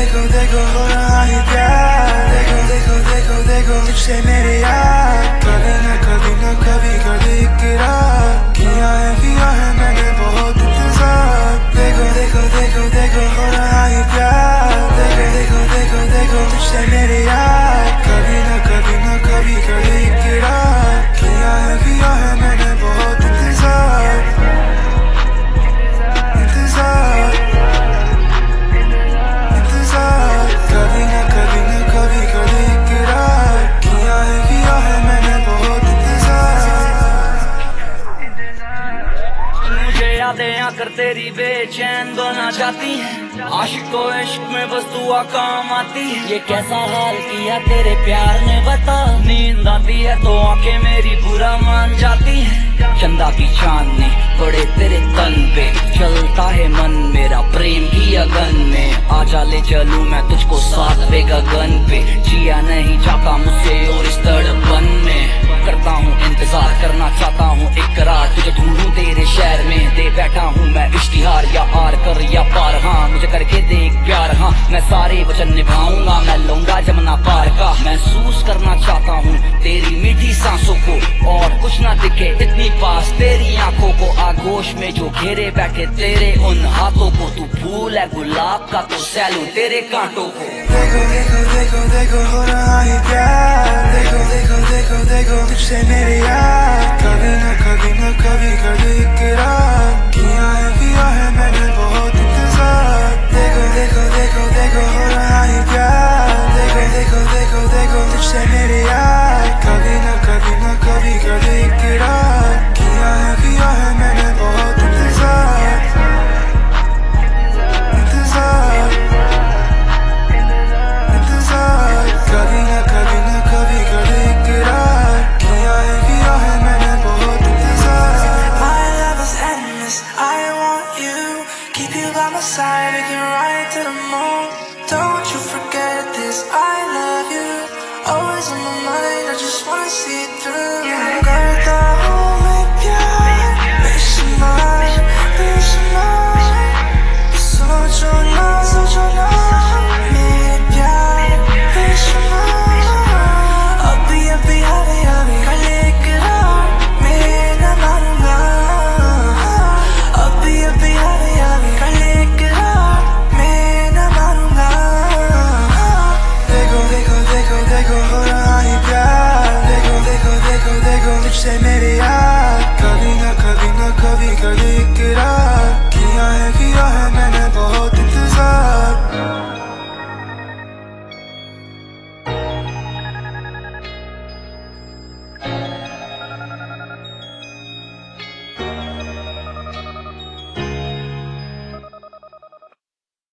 देखो देखो हो रहा है प्यार, देखो देखो देखो देखो तुझसे मेरे यार, कभी न कभी न कभी कभी इकरार किया है मैंने बहुत इंतजार। देखो देखो देखो देखो हो रहा है प्यार, देखो देखो देखो देखो तुझसे मेरे यार, कभी न कभी न कभी कभी इकरार किया है मैंने बहुत इंतजार। इंतजार इंतजार कभी न कभी न कभी कभी इकरार किया है मैंने बहुत मुझे यादें आकर तेरी बेचैन बना जाती है, आशिक को इश्क में बस दुआ काम आती है। ये कैसा हाल किया तेरे प्यार ने बता, नींद आती है तो आंखें मेरी बुरा मान जाती है। चंदा की चांदनी पड़े तेरे तन पे, चलता है मन मेरा प्रेम की अगन में। आजा ले चलूं मैं तुझको साथ पे गगन पे, जिया नहीं जाता मुझसे और इस तड़पन में। करता हूँ इंतजार करना चाहता हूँ इकरार, तुझे ढूंढूं तेरे शहर में दे बैठा हूँ मैं इश्तिहार। या आर कर या पार, हाँ मुझे करके देख प्यार, हाँ मैं सारे वचन निभाऊंगा, मैं लौंडा जमुना पार का। महसूस करना चाहता हूँ तेरी मीठी सांसों को, और कुछ ना दिखे इतनी पास तेरी आंखों को। आगोश में जो घेरे बैठे तेरे उन हाथों को, तू फूल है गुलाब का तो सैलूं तेरे कांटों को। देखो देखो देखो देखो हो रहा है प्यार, देखो देखो देखो देखो तुझसे मेरे यार, कभी न कभी न कभी कभी इकरार किया है मैंने बहुत इंतजार। देखो देखो देखो देखो हो रहा है प्यार, देखो देखो देखो देखो तुझसे मेरे यार, कभी न कभी न कभी कभी इकरार किया है मैंने बहुत इंतजार। इंतजार इंतजार कभी न कभी न कभी कभी इकरार किया है मैंने बहुत इंतजार। My love is endless, I want you, keep you by my side, we can ride to the moon. Don't you forget this, I love you, always on my mind, I just wanna see it through.